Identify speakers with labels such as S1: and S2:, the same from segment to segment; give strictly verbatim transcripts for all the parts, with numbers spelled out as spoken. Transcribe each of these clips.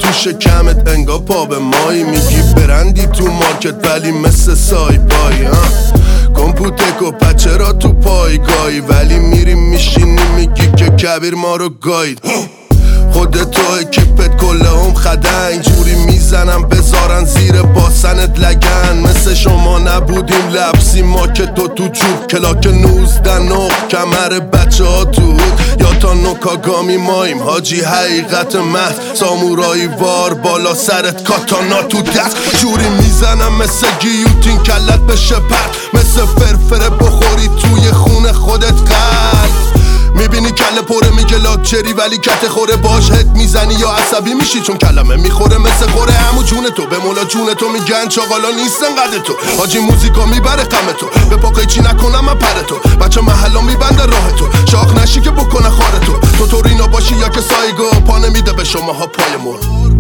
S1: تو شکمت انگا پا به مایی. میگی برندی تو مارکت ولی مثل سایپایی. کمپوتک و پچه را تو پایگاهی ولی میری میشینی میگی که کبیر ما رو گاید. خودتو اکیپت کله هم خده اینجوری میزنم بذارن زیر باسنت لگن. مثل شما نبودیم لبسی ما که تو تو جوب کلاک نوزده نق کمر بچه ها تو یا تا نوکاگامی مایم حاجی حقیقت محض سامورایی وار بالا سرت کاتانا تو دست. جوری میزنم مثل گیوتین کلت بشه پرد مثل فرفره بخوری توی خون خودت قلب. میبینی کله پره میگه لاکچری ولی کت خوره باش هت میزنی یا عصبی میشی چون کلمه میخوره مثل خوره همو جون تو به مولا جون تو میگن چاقالا نیستن قد تو. حاجی موزیکا میبره غم تو به پاقی چی نکنم من پر تو. بچه محلا میبنده راه تو شاخ نشی که بکنه خاره تو. تو تورینا باشی یا که سایگو پا نمیده به شما ها پای مر.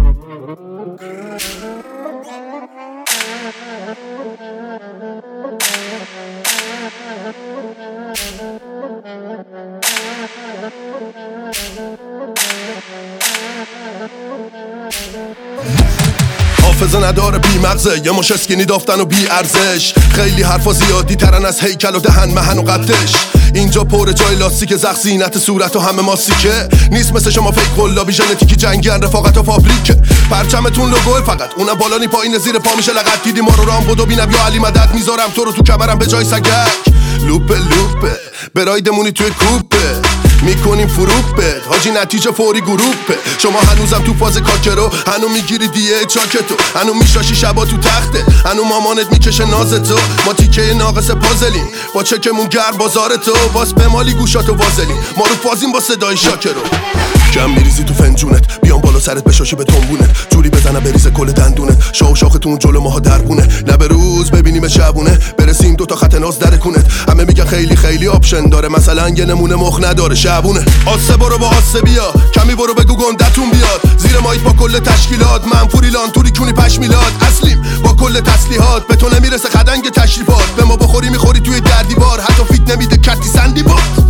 S1: حافظه نداره بی مغزه یه مش اسکینی دافتن و بی ارزش. خیلی حرفا زیادی ترن از هیکل و دهن مهن و قدش. اینجا پر جای لاستیک زخ زینت صورت و همه ماستیکه. نیست مثل شما فیک قلابی ژنتیکی جنگیان رفاقت و فابریکه. پرچمتون لوگوه فقط اونم بالانی پایین زیر پا میشه لقد. دیدی ما رو رام بودو بینم یا علی مدد میذارم تو رو تو کمرم به جای سگک. لوپه لوپه برایدمونی توی کوپه میکنیم فروپت حاجی نتیجه فوری گروپه. شما هنوزم تو فاز کاکرو هنو میگیری دیه چاکتو هنو میشاشی شبا تو تخته هنو مامانت میکشه نازتو. ما تیکه ناقص پازلیم با چکمون گرم بازارتو باز به مالی گوشاتو وازلیم ما رو فازیم با صدای شاکرو. جمع میریزی تو فنجونت بیام بالا سرت بشاشی به تنبونت جوری بزنم بریزه کل دندونت. شاو شاختون جلو ماها دربونه لب روز ببینیم شبونه برسیم دوتا خط ناز در کونت. همه میگن خیلی خیلی آپشن داره مثلا یه نمونه مخ نداره شبونه. آسه برو با آسه بیا کمی برو بگو گندتون بیاد زیر مایت با کل تشکیلات. منفوری لانتوری کونی پش میلاد اصلیم با کل تسلیحات. به تو نمیرسه خدنگ تشریفات به ما بخوری میخوری توی دردی بار حتی فیت نمیده کتی سندی بار.